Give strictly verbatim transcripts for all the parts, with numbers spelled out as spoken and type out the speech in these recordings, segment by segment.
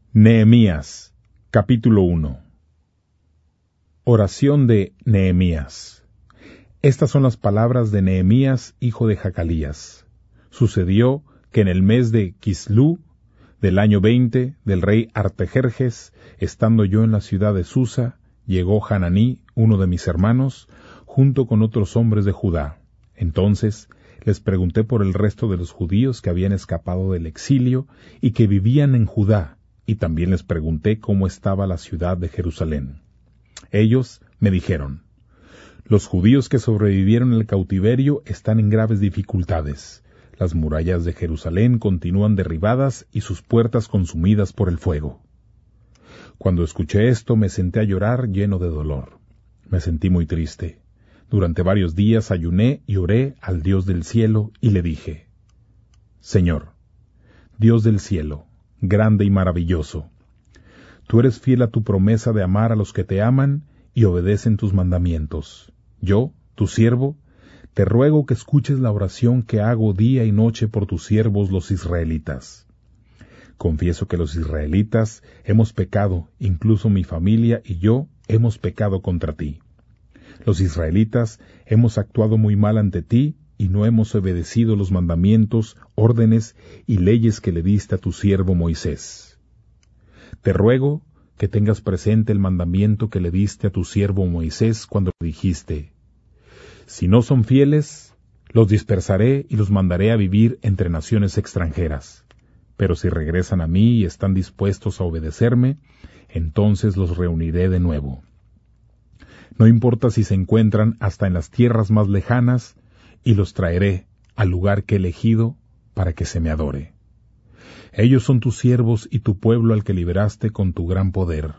Nehemías, capítulo uno. Oración de Nehemías. Estas son las palabras de Nehemías, hijo de Jacalías. Sucedió que en el mes de Quislú, del año veinte, del rey Artajerjes, estando yo en la ciudad de Susa, llegó Hananí, uno de mis hermanos, junto con otros hombres de Judá. Entonces les pregunté por el resto de los judíos que habían escapado del exilio y que vivían en Judá, y también les pregunté cómo estaba la ciudad de Jerusalén. Ellos me dijeron: los judíos que sobrevivieron al cautiverio están en graves dificultades. Las murallas de Jerusalén continúan derribadas y sus puertas consumidas por el fuego. Cuando escuché esto me senté a llorar lleno de dolor. Me sentí muy triste. Durante varios días ayuné y oré al Dios del cielo y le dije: Señor, Dios del cielo, grande y maravilloso, tú eres fiel a tu promesa de amar a los que te aman y obedecen tus mandamientos. Yo, tu siervo, te ruego que escuches la oración que hago día y noche por tus siervos los israelitas. Confieso que los israelitas hemos pecado, incluso mi familia y yo hemos pecado contra ti. Los israelitas hemos actuado muy mal ante ti y no hemos obedecido los mandamientos, órdenes y leyes que le diste a tu siervo Moisés. Te ruego que tengas presente el mandamiento que le diste a tu siervo Moisés cuando le dijiste: si no son fieles, los dispersaré y los mandaré a vivir entre naciones extranjeras. Pero si regresan a mí y están dispuestos a obedecerme, entonces los reuniré de nuevo. No importa si se encuentran hasta en las tierras más lejanas, y los traeré al lugar que he elegido para que se me adore. Ellos son tus siervos y tu pueblo al que liberaste con tu gran poder.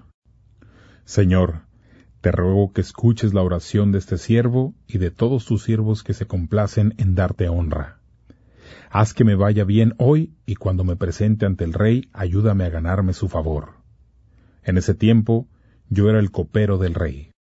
Señor, te ruego que escuches la oración de este siervo y de todos tus siervos que se complacen en darte honra. Haz que me vaya bien hoy y cuando me presente ante el rey, ayúdame a ganarme su favor. En ese tiempo, yo era el copero del rey.